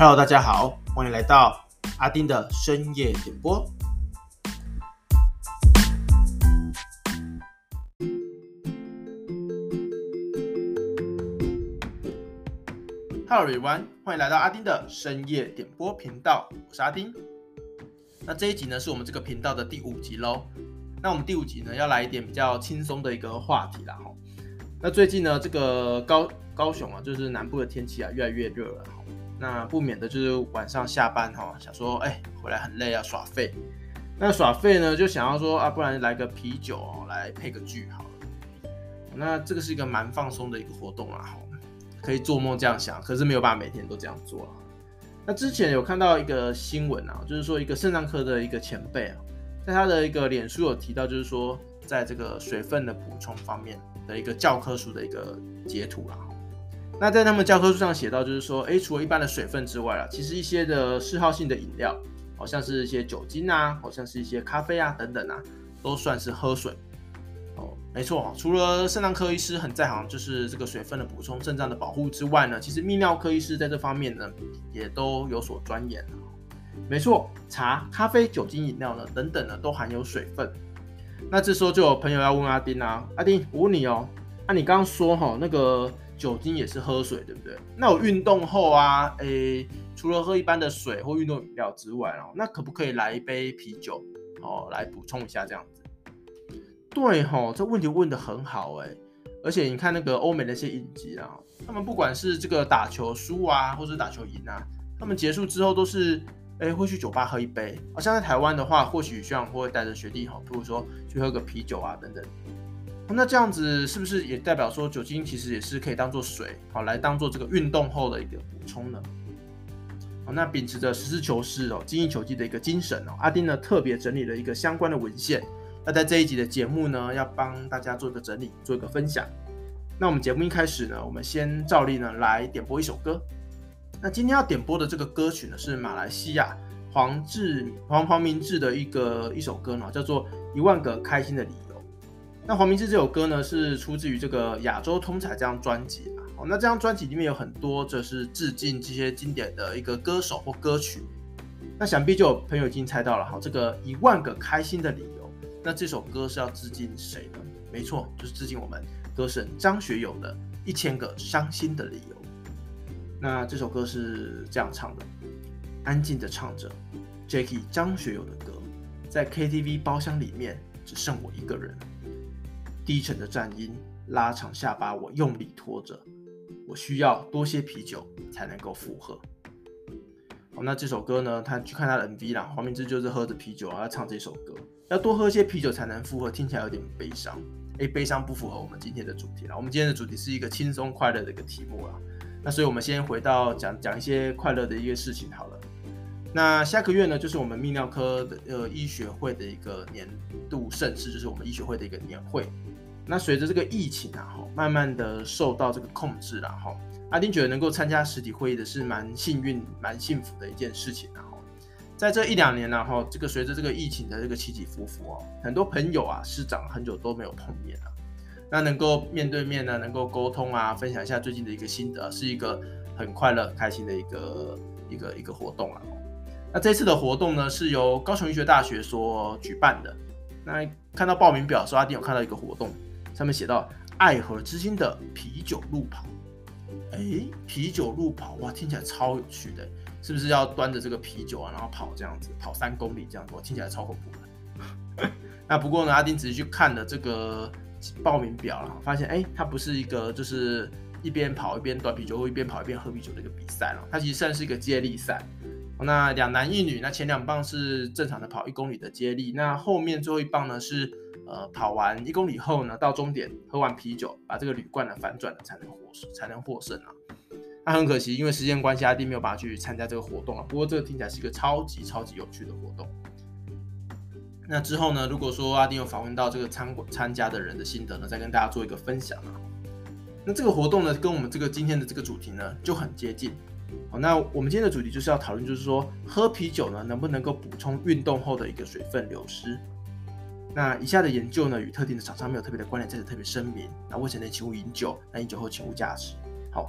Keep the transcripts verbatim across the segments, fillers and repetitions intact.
Hello， 大家好，欢迎来到阿丁的深夜点播。Hello everyone， 欢迎来到阿丁的深夜点播频道，我是阿丁。那这一集呢是我们这个频道的第五集咯。那我们第五集呢要来一点比较轻松的一个话题啦。那最近呢这个 高, 高雄啊，就是南部的天气啊越来越热了。那不免的就是晚上下班哈，想说哎回来很累啊，耍废。那耍废呢就想要说啊，不然来个啤酒哦，来配个剧好了。那这个是一个蛮放松的一个活动啦，可以做梦这样想，可是没有办法每天都这样做啦。那之前有看到一个新闻啊，就是说一个肾脏科的一个前辈啊，在他的一个脸书有提到，就是说在这个水分的补充方面的一个教科书的一个截图啦。那在他们教科书上写到，就是说，哎，除了一般的水分之外啦，其实一些的嗜好性的饮料，好像是一些酒精啊，好像是一些咖啡啊等等啊，都算是喝水。哦，没错，除了肾脏科医师很在行，就是这个水分的补充、肾脏的保护之外呢，其实泌尿科医师在这方面呢，也都有所钻研。没错，茶、咖啡、酒精饮料呢等等呢，都含有水分。那这时候就有朋友要问阿丁啊，阿丁，我问你哦，啊，你刚刚说哈那个酒精也是喝水，对不对？那我运动后啊，诶，除了喝一般的水或运动饮料之外，那可不可以来一杯啤酒，哦，来补充一下这样子？对吼，这问题问得很好哎，而且你看那个欧美的一些影集啊，他们不管是这个打球输啊，或者打球赢啊，他们结束之后都是哎会去酒吧喝一杯。好像在台湾的话，或许学长会带着学弟哈，比如说去喝个啤酒啊等等。那这样子是不是也代表说酒精其实也是可以当做水，好来当做这个运动后的一个补充呢？好，那秉持着实事求是哦、精益求精的一个精神哦，阿丁呢特别整理了一个相关的文献。那在这一集的节目呢，要帮大家做一个整理，做一个分享。那我们节目一开始呢，我们先照例呢来点播一首歌。那今天要点播的这个歌曲呢，是马来西亚黄志黄黄明志的一个一首歌呢，叫做《一万个开心的理由》。那黄明志这首歌呢，是出自于这个亚洲通才这张专辑啊。好，那这张专辑里面有很多就是致敬这些经典的一个歌手或歌曲。那想必就有朋友已经猜到了，好，这个一万个开心的理由，那这首歌是要致敬谁呢？没错，就是致敬我们歌神张学友的一千个伤心的理由。那这首歌是这样唱的：安静的唱着 Jackie 张学友的歌，在 K T V 包厢里面只剩我一个人。低沉的战音拉长下巴，我用力拖着，我需要多些啤酒才能够附和。好，那这首歌呢，他去看他的 M V 啦，黄明志就是喝着啤酒啊，唱这首歌，要多喝一些啤酒才能附和，听起来有点悲伤。哎，悲伤不符合我们今天的主题啦，我们今天的主题是一个轻松快乐的一个题目啦。那所以我们先回到讲讲一些快乐的一个事情好了。那下个月呢，就是我们泌尿科的呃医学会的一个年度盛事，就是我们医学会的一个年会。那随着这个疫情啊，慢慢的受到这个控制啦，哈，阿丁觉得能够参加实体会议的是蛮幸运、蛮幸福的一件事情啊。在这一两年啊，哈，这个随着这个疫情的这个起起伏伏哦，很多朋友啊、师长很久都没有碰面了。那能够面对面呢，能够沟通啊，分享一下最近的一个心得，是一个很快乐、开心的一个一个一个活动啊。那这次的活动呢，是由高雄医学大学所举办的。那看到报名表的时候，阿丁有看到一个活动，上面写到爱河之心的啤酒路跑。哎，啤酒路跑，哇，听起来超有趣的，是不是要端着这个啤酒啊，然后跑这样子，跑三公里这样子，我听起来超恐怖的。那不过呢，阿丁仔细去看了这个报名表了，发现哎，它不是一个就是一边跑一边端啤酒，或一边跑一边喝啤酒的一个比赛了，它其实算是一个接力赛。那两男一女，那前两棒是正常的跑一公里的接力，那后面最后一棒呢是呃跑完一公里后呢，到终点喝完啤酒，把这个铝罐呢反转了才能获才能获胜啊。那很可惜，因为时间关系，阿弟没有办法去参加这个活动啊。不过这个听起来是一个超级超级有趣的活动。那之后呢，如果说阿丁有访问到这个参参加的人的心得呢，再跟大家做一个分享啊。那这个活动呢，跟我们这个今天的这个主题呢就很接近。好，那我们今天的主题就是要讨论，就是说喝啤酒呢能不能够补充运动后的一个水分流失。那以下的研究呢与特定的厂商没有特别的关联，在此特别声明。那未成年请勿饮酒，那饮酒后请勿驾驶。好，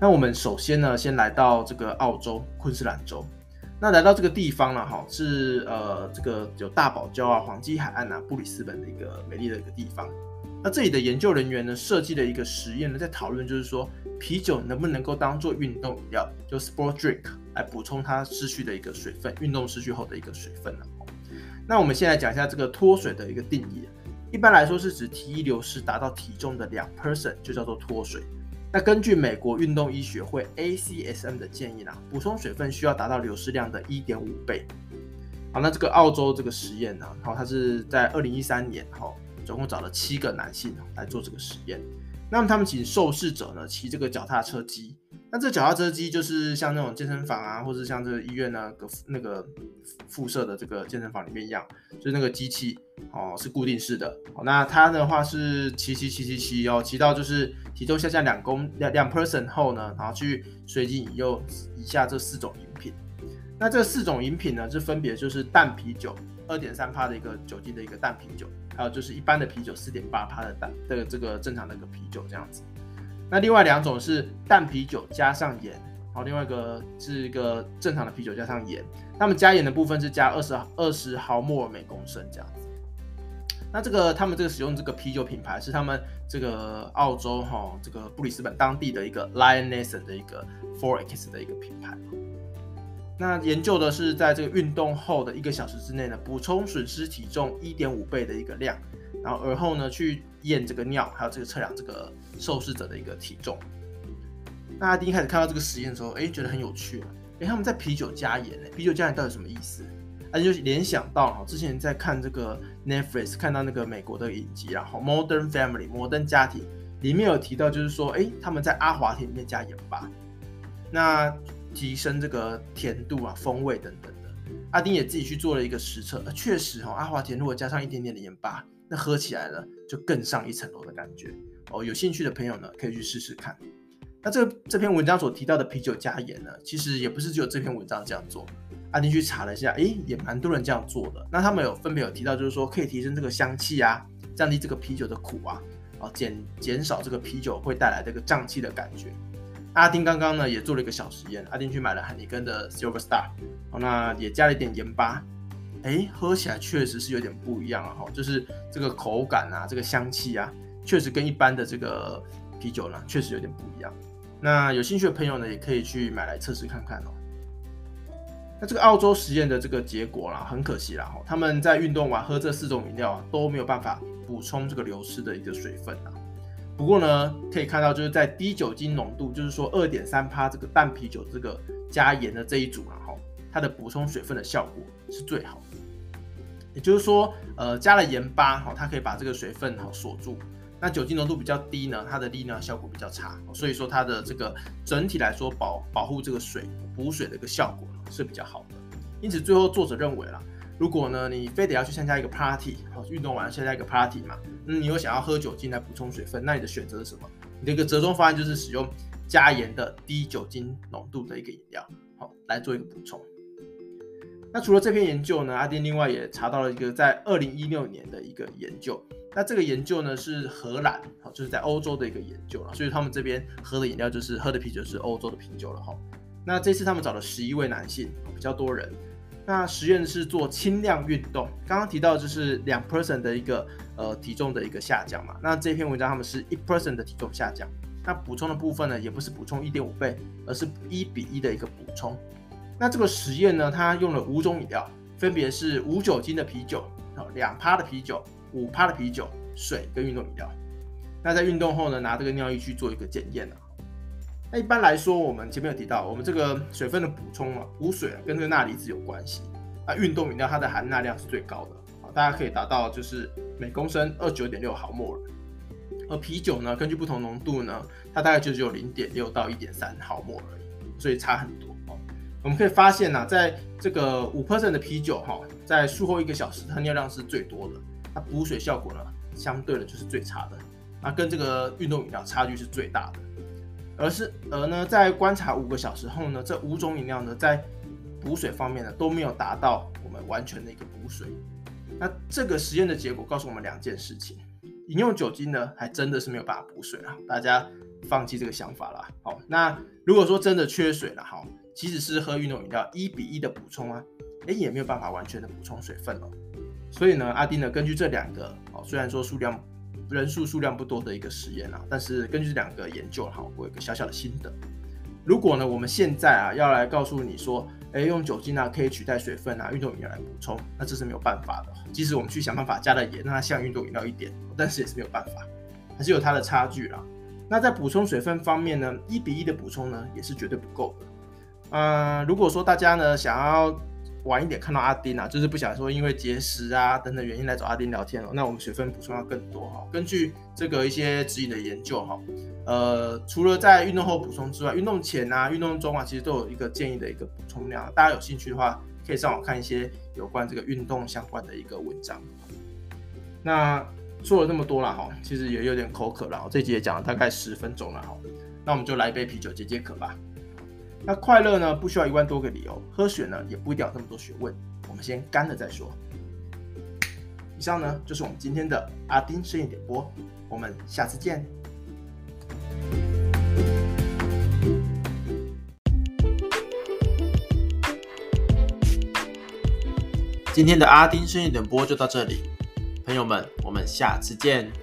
那我们首先呢，先来到这个澳洲昆士兰州。那来到这个地方呢，哈，是呃这个有大堡礁啊、黄基海岸啊、布里斯本的一个美丽的一个地方。那这里的研究人员呢，设计了一个实验呢，在讨论就是说，啤酒能不能够当做运动饮料，就 sport drink 来补充它失去的一个水分，运动失去后的一个水分呢。那我们先来讲一下这个脱水的一个定义。一般来说是指体液流失达到体重的两 percent 就叫做脱水。那根据美国运动医学会 A C S M 的建议呢，补充水分需要达到流失量的 一点五倍。好，那这个澳洲这个实验呢，好，它是在二零一三年，好，总共找了七个男性来做这个实验。那么他们请受试者呢骑这个脚踏车机。那这脚踏车机就是像那种健身房啊，或者像这个医院呢那个附设的这个健身房里面一样，就是那个机器哦是固定式的。哦，那它的话是骑骑骑骑骑哦，骑到就是体重下降两公两两 percent 后呢，然后去随机引诱以下这四种饮品。那这四种饮品呢，就分别就是淡啤酒 二点三 趴的一个酒精的一个淡啤酒，还有就是一般的啤酒 四点八 趴的淡的这个正常的一个啤酒这样子。那另外两种是淡啤酒加上盐，然后另外一个是一个正常的啤酒加上盐。他们加盐的部分是加二十毫摩尔每公升这样子。那这个他们这个使用这个啤酒品牌是他们这个澳洲哈、哦、这个布里斯本当地的一个 Lion Nathan 的一个 四 X 的一个品牌。那研究的是在这个运动后的一个小时之内呢，补充损失体重 一点五倍的一个量，然后而后呢去验这个尿，还有这个测量这个受试者的一个体重。那他第一开始看到这个实验的时候，哎，觉得很有趣啊，哎，他们在啤酒加盐，啤酒加盐到底什么意思？他就联想到之前在看这个 Netflix 看到那个美国的影集，然后 Modern Family 摩登家庭里面有提到，就是说，哎，他们在阿华田里面加盐巴，那提升这个甜度啊、风味等等的。阿丁也自己去做了一个实测，呃、确实哦，阿华田如果加上一点点的盐巴，那喝起来呢就更上一层楼的感觉哦。有兴趣的朋友呢，可以去试试看。那这个这篇文章所提到的啤酒加盐呢，其实也不是只有这篇文章这样做。阿丁去查了一下，诶，也蛮多人这样做的。那他们有分别有提到，就是说可以提升这个香气啊，降低这个啤酒的苦啊，哦，减减少这个啤酒会带来这个胀气的感觉。阿丁刚刚呢也做了一个小实验，阿丁去买了海尼根的 Silver Star， 哦，那也加了一点盐巴，哎，喝起来确实是有点不一样啊，就是这个口感啊，这个香气啊，确实跟一般的这个啤酒呢，确实有点不一样。那有兴趣的朋友呢，也可以去买来测试看看哦。那这个澳洲实验的这个结果啦，很可惜啦，他们在运动完喝这四种饮料啊，都没有办法补充这个流失的一个水分啊。不过呢，可以看到就是在低酒精浓度，就是说 二点三 趴这个淡啤酒这个加盐的这一组啊，它的补充水分的效果是最好的。也就是说，呃，加了盐巴，它可以把这个水分锁住。那酒精浓度比较低呢，它的利尿效果比较差，所以说它的这个整体来说保保护这个水补水的一个效果呢是比较好的。因此最后作者认为啦，如果呢你非得要去参加一个 party， 运动完参加一个 party 嘛，嗯，你又想要喝酒精来补充水分，那你的选择是什么？你的一个折中方案就是使用加盐的低酒精浓度的一个饮料，好来做一个补充。那除了这篇研究呢，阿丁另外也查到了一个在二零一六年的一个研究。那这个研究呢是荷兰，就是在欧洲的一个研究了，所以他们这边喝的饮料就是喝的啤酒是欧洲的啤酒了哈。那这次他们找了十一位男性，比较多人。那实验是做轻量运动，刚刚提到就是两 percent 的一个呃体重的一个下降嘛。那这篇文章他们是一 percent 的体重下降，那补充的部分呢也不是补充 一点五倍，而是一比一的一个补充。那这个实验呢，它用了五种饮料，分别是无酒精的啤酒、两趴的啤酒、五趴的啤酒、水跟运动饮料。那在运动后呢，拿这个尿液去做一个检验啊。那一般来说，我们前面有提到，我们这个水分的补充啊，补水啊，跟这个钠离子有关系。那运动饮料它的含钠量是最高的，大家可以达到就是每公升 二十九点六毫摩尔。而啤酒呢，根据不同浓度呢，它大概就只有 零点六到一点三毫摩尔而已，所以差很多。我们可以发现啊，在这个 百分之五 的啤酒在术后一个小时，它尿量是最多的，它补水效果呢，相对的就是最差的，那跟这个运动饮料差距是最大的。而是而呢，在观察五个小时后呢，这五种饮料呢，在补水方面呢，都没有达到我们完全的一个补水。那这个实验的结果告诉我们两件事情：饮用酒精呢，还真的是没有办法补水啊，大家放弃这个想法啦。好，那如果说真的缺水了，好，即使是喝运动饮料一比一的补充啊，哎，也没有办法完全的补充水分哦。所以呢，阿丁呢根据这两个哦，虽然说数量人数数量不多的一个实验啊，但是根据这两个研究哈，我有一个小小的心得。如果呢我们现在啊要来告诉你说，哎，用酒精啊可以取代水分啊，运动饮料来补充，那这是没有办法的。即使我们去想办法加了盐，让它像运动饮料一点，但是也是没有办法，还是有它的差距啦。那在补充水分方面呢，一比一的补充呢也是绝对不够的。呃，如果说大家呢想要晚一点看到阿丁啊，就是不想说因为节食啊等等原因来找阿丁聊天哦，那我们水分补充要更多哈。根据这个一些指引的研究哈，呃，除了在运动后补充之外，运动前啊、运动中啊，其实都有一个建议的一个补充量。大家有兴趣的话，可以上网看一些有关这个运动相关的一个文章。那说了这么多了哈，其实也有点口渴了，这集也讲了大概十分钟了哈，那我们就来一杯啤酒解解渴吧。那快乐呢，不需要一万多个理由；喝水呢，也不一定要那么多学问。我们先干了再说。以上呢，就是我们今天的阿丁深夜点播，我们下次见。今天的阿丁深夜点播就到这里，朋友们，我们下次见。